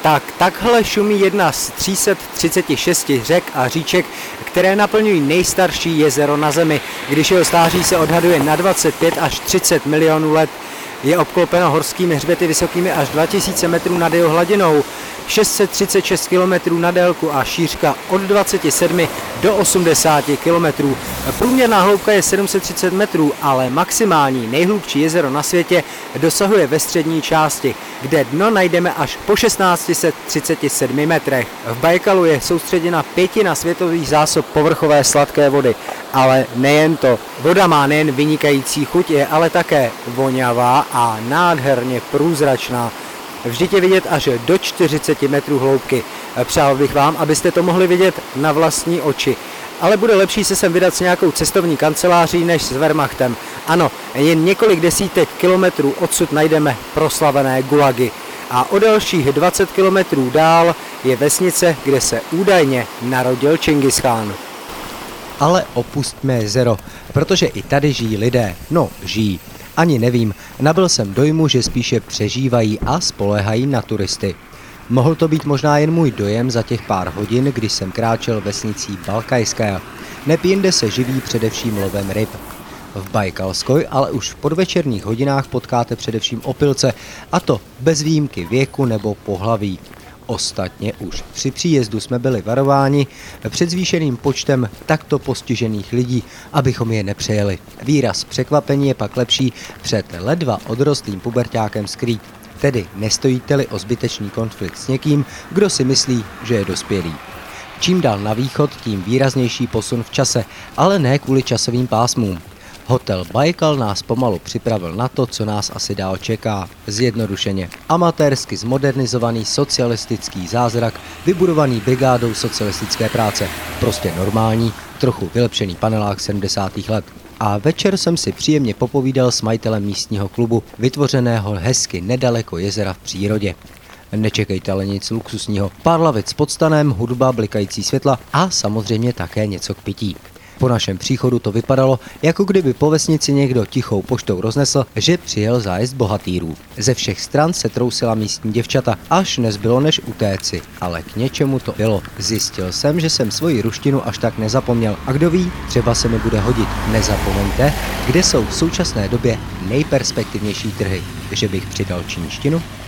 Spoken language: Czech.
Takhle šumí jedna z 336 řek a říček, které naplňují nejstarší jezero na Zemi, když jeho stáří se odhaduje na 25 až 30 milionů let. Je obklopeno horskými hřbety vysokými až 2000 metrů nad jeho hladinou, 636 km na délku a šířka od 27 do 80 km. Průměrná hloubka je 730 metrů, ale maximální nejhlubší jezero na světě dosahuje ve střední části, kde dno najdeme až po 1637 metrech. V Bajkalu je soustředěna 1/5 světových zásob povrchové sladké vody. Ale nejen to. Voda má nejen vynikající chuť, je ale také vonavá a nádherně průzračná. Vždyť je vidět až do 40 metrů hloubky. Přál bych vám, abyste to mohli vidět na vlastní oči. Ale bude lepší se sem vydat s nějakou cestovní kanceláří než s Wehrmachtem. Ano, jen několik desítek kilometrů odsud najdeme proslavené gulagy. A o dalších 20 kilometrů dál je vesnice, kde se údajně narodil Čingischán. Ale opustme jezero, protože i tady žijí lidé. No, žijí. Ani nevím, nabyl jsem dojmu, že spíše přežívají a spoléhají na turisty. Mohl to být možná jen můj dojem za těch pár hodin, když jsem kráčel vesnicí Balkajská. Neb jinde se živí především lovem ryb. V Bajkalskoj ale už v podvečerních hodinách potkáte především opilce, a to bez výjimky věku nebo pohlaví. Ostatně už při příjezdu jsme byli varováni před zvýšeným počtem takto postižených lidí, abychom je nepřejeli. Výraz překvapení je pak lepší před ledva odrostlým puberťákem skrýt. Tedy nestojíte-li o zbytečný konflikt s někým, kdo si myslí, že je dospělý. Čím dál na východ, tím výraznější posun v čase, ale ne kvůli časovým pásmům. Hotel Bajkal nás pomalu připravil na to, co nás asi dál čeká. Zjednodušeně. Amatérsky zmodernizovaný socialistický zázrak, vybudovaný brigádou socialistické práce. Prostě normální, trochu vylepšený panelák 70. let. A večer jsem si příjemně popovídal s majitelem místního klubu, vytvořeného hezky nedaleko jezera v přírodě. Nečekejte ale nic luxusního. Pár lavic s podstanem, hudba, blikající světla a samozřejmě také něco k pití. Po našem příchodu to vypadalo, jako kdyby po vesnici někdo tichou poštou roznesl, že přijel zájezd bohatýrů. Ze všech stran se trousila místní děvčata, až nezbylo než utéci, ale k něčemu to bylo. Zjistil jsem, že jsem svoji ruštinu až tak nezapomněl a kdo ví, třeba se mi bude hodit. Nezapomeňte, kde jsou v současné době nejperspektivnější trhy, že bych přidal čínštinu.